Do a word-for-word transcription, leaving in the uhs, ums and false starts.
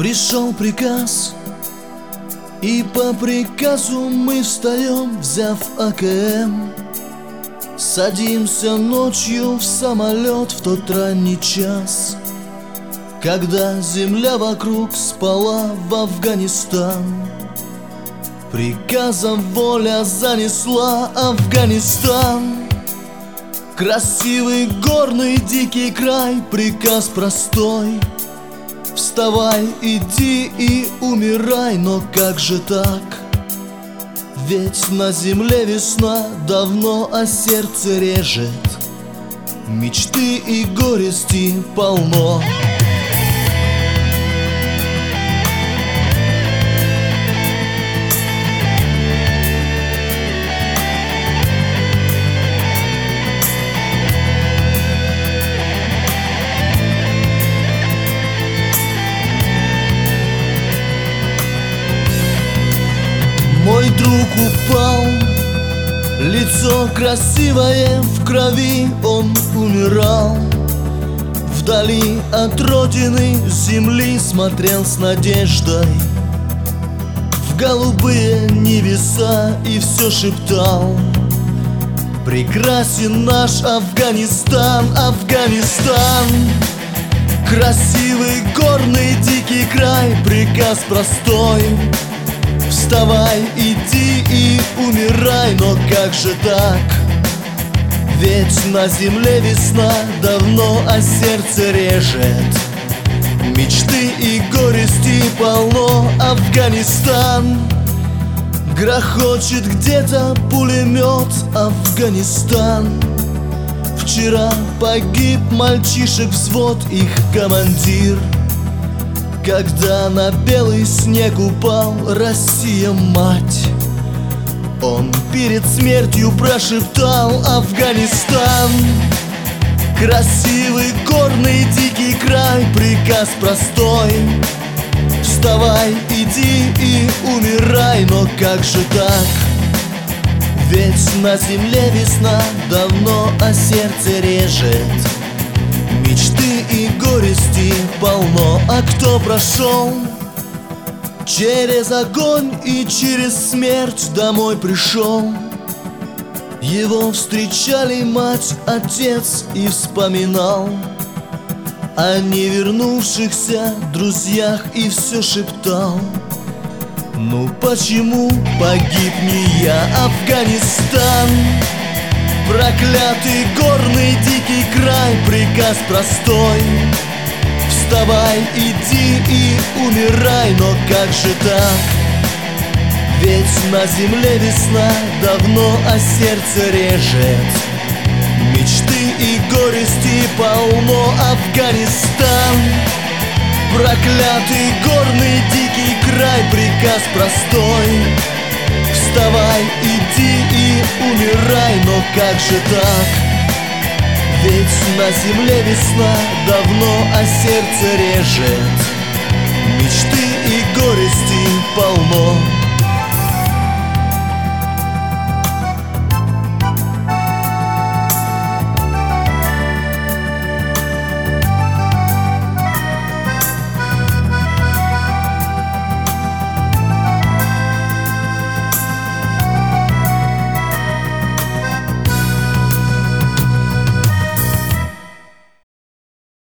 Пришел приказ, и по приказу мы встаем, взяв А К М. Садимся ночью в самолет в тот ранний час, когда земля вокруг спала, в Афганистан. Приказом воля занесла Афганистан. Красивый горный дикий край, приказ простой: вставай, иди и умирай. Но как же так? Ведь на земле весна давно, а сердце режет. Мечты и горести полно. Мой друг упал, лицо красивое в крови, он умирал. Вдали от родины земли смотрел с надеждой в голубые небеса и все шептал: прекрасен наш Афганистан, Афганистан. Красивый горный дикий край, приказ простой: вставай, иди и умирай. Но как же так? Ведь на земле весна давно, а сердце режет. Мечты и горести полно. Афганистан. Грохочет где-то пулемет. Афганистан. Вчера погиб мальчишек взвод, их командир, когда на белый снег упал Россия, мать. Он перед смертью прошептал: Афганистан. Красивый горный дикий край, приказ простой: вставай, иди и умирай. Но как же так? Ведь на земле весна давно, а сердце режет. Мечты и горести полно. А кто прошел через огонь и через смерть домой пришел? Его встречали мать, отец и вспоминал о невернувшихся друзьях и все шептал: ну почему погиб не я? Афганистан. Проклятый горный дикий край, приказ простой: вставай, иди и умирай. Но как же так? Ведь на земле весна давно, а сердце режет. Мечты и горести полно. Афганистан. Проклятый горный дикий край, приказ простой: вставай, иди и умирай. Но как же так? Ведь на земле весна давно, а сердце режет. Мечты и горести полно.